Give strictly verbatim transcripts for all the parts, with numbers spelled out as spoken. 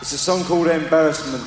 It's a song called Embarrassment.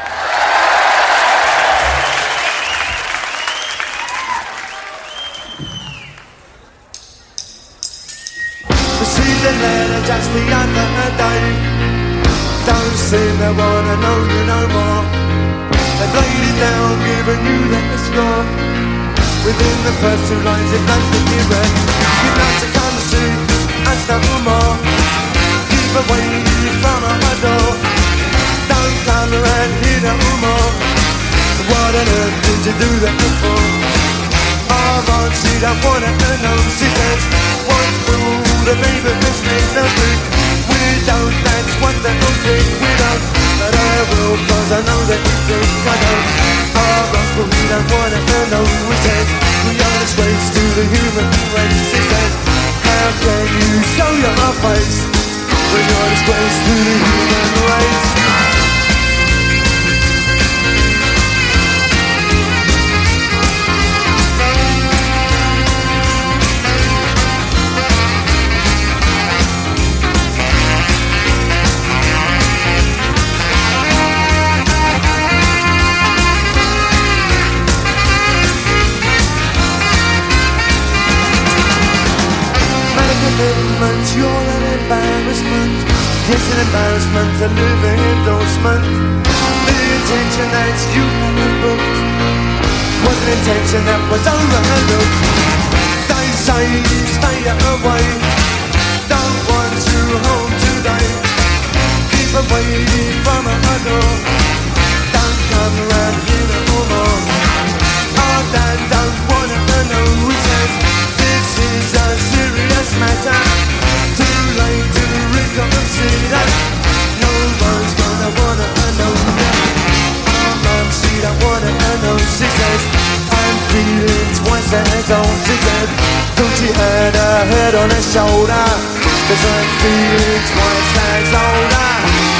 Received a letter just the other day. Don't seem to wanna know you no more. They've laid it down, given you the score. Within the first two lines it knows that you're red. You'd like to come see us no more. Keep away from our door. Don't come around here no more. What on earth did you do that for? Oh, Ron, she don't wanna know. She says, what's through the neighbour business nothing. We don't dance one little thing. We don't, but I will, cause I know that you do. I don't. Oh, Ron, but we don't wanna know. We said, we are disgrace to the human race. She says, how can you show your face when you're disgrace to the human race? You're an embarrassment. It's an embarrassment to live in endorsement. The intention that you had booked was an intention that was overlooked. They say stay away. Don't want you home today. Keep away from a door. Don't come around here no more. Oh, Dad don't wanna know. He says this is a serious matter. Too late to reconsider. No one's gonna wanna know that. Our mom, she don't wanna know. She says I'm feeling twice as old. She said, don't you hurt her head on her shoulder? 'Cause I'm feeling twice as older.